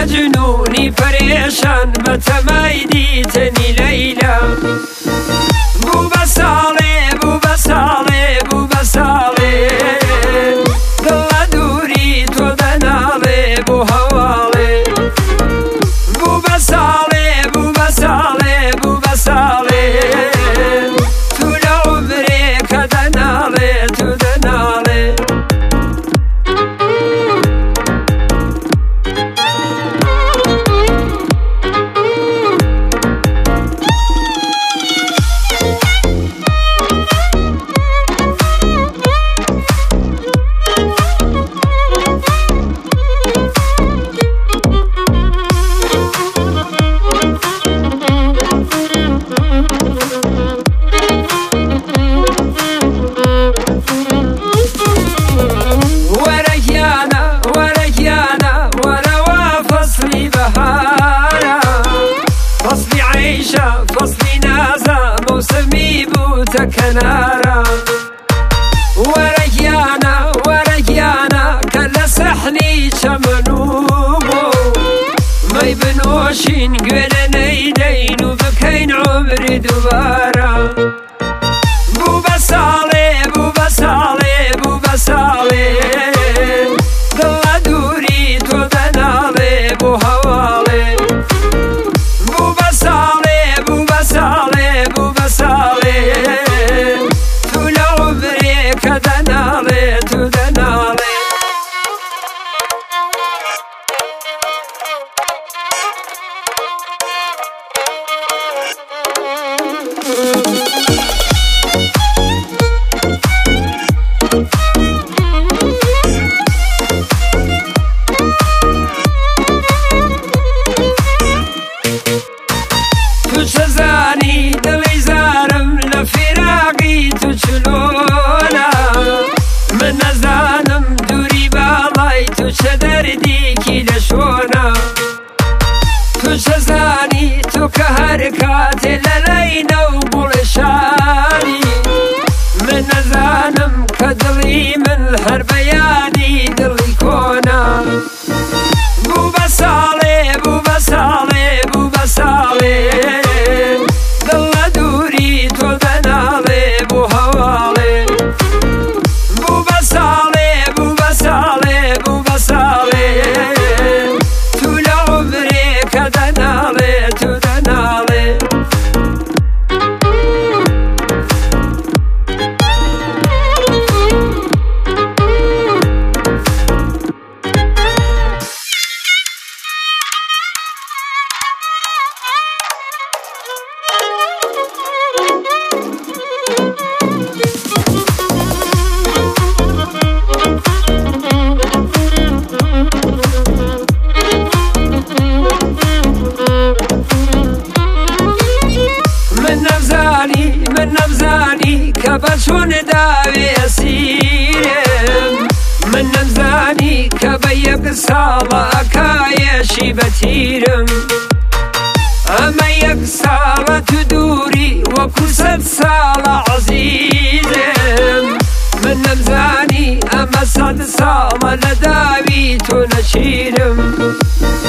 مجنونی پریشان بەتەمای دیتنی لەیلا بوو بە ساڵێ بوو بە ساڵێ بوو بە ساڵێ دڵە دووری تۆ دەناڵێ بۆ هەواڵێ بوو بە ساڵێ بوو بە ساڵێ بوو بە ساڵێ تو لە عومرێ کە دەناڵێ تو دەناڵێ فصلي نازا موسمي بوتا كنارا ورقيانا ورقيانا كلا سحني شمنوبو ما يبنوشين قولا نيدين وبكين عمري دوبارا بو بسالي بو بسالي بو بسالي دلا دوري تو دنالي بو هوالي بو بسالي بو بسالي بو بسالي تو لعمري كدنالي تو دنالي زاني دلي زارم لفراقي تشلونا من زانم دوري بالاي تشدردي كي لشونا تشزاني تكهركات للينا وبلشاني من زانم كدلي من الحربياني دلي كونا بو بسالي بو بسالي بو بسالي من نمزاني كبشون داوي أسيرم من نمزاني كبيك صالة كايشي بتيرم أما يكسالة تدوري وكسد صالة عزيزم من نمزاني أما صد صالة لداوي تنشيرم